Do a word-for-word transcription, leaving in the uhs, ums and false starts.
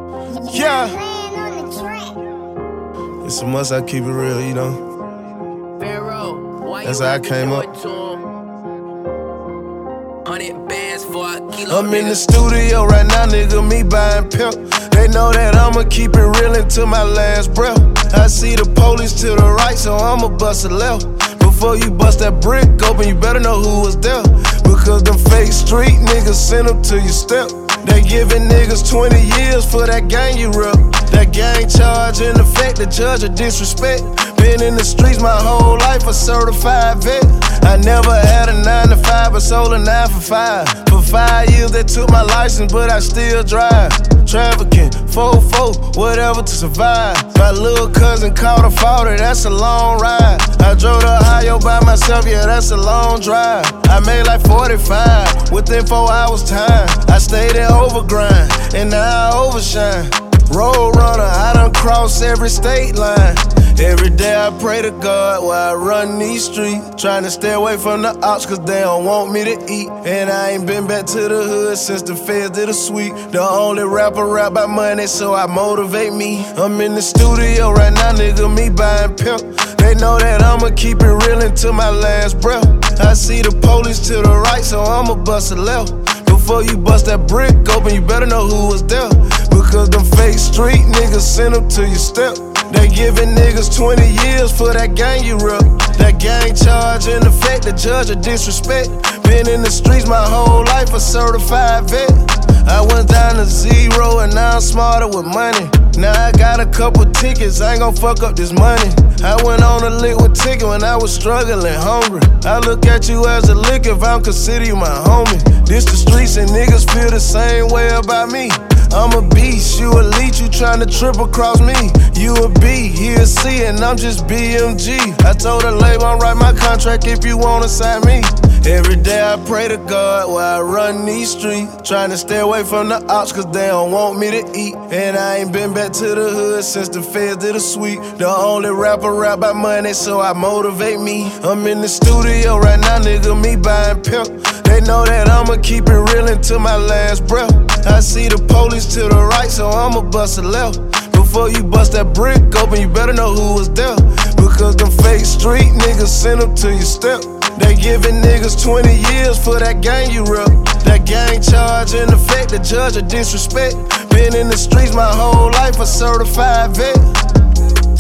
Yeah. It's a must I keep it real, you know. That's how I came up. I'm in the studio right now, nigga, me buying pimp. They know that I'ma keep it real until my last breath. I see the police to the right, so I'ma bust a left. Before you bust that brick open, you better know who was there. Because them fake street niggas send them to your step. They giving niggas twenty years for that gang you rep. That gang charge in effect, the judge of disrespect. Been in the streets my whole life, a certified vet. I never had a nine to five, but sold a nine for five. For five years they took my license, but I still drive. Trafficking, four four, whatever to survive. My little cousin caught a faulty, that's a long ride. I drove to Ohio by myself, yeah, that's a long drive. I made like forty-five within four hours time. I stayed in overgrind, and now I overshine. Road runner, I done crossed every state line. Every day I pray to God while I run these streets. Trying to stay away from the ops cause they don't want me to eat. And I ain't been back to the hood since the feds did a sweep. The only rapper rap about money, so I motivate me. I'm in the studio right now, nigga, me buying pimp. They know that I'ma keep it real until my last breath. I see the police to the right, so I'ma bust a left. Before you bust that brick open, you better know who was there. Because them fake street niggas send them to your step. They giving niggas twenty years for that gang you rep. That gang charge in effect, the judge of disrespect. Been in the streets my whole life, a certified vet. I went down to zero and now I'm smarter with money. Now I got a couple tickets, I ain't gon' fuck up this money. I went on a liquid ticket when I was struggling, hungry. I look at you as a lick if I don't consider you my homie. This the streets and niggas feel the same way about me. I'm a beast, you a leech, you tryna trip across me. You a B, he a C, and I'm just B M G. I told the label I'll write my contract if you wanna sign me. Every day I pray to God while I run these streets. Tryna stay away from the ops cause they don't want me to eat. And I ain't been back to the hood since the feds did a sweep. The only rapper rap about money, so I motivate me. I'm in the studio right now, nigga, me buying pimp. They know that I'ma keep it real until my last breath. I see the police to the right, so I'ma bust a left. Before you bust that brick open, you better know who was there. Because them fake street niggas send them to your step. They giving niggas twenty years for that gang you rep. That gang charge in effect, the judge of disrespect. Been in the streets my whole life, a certified vet.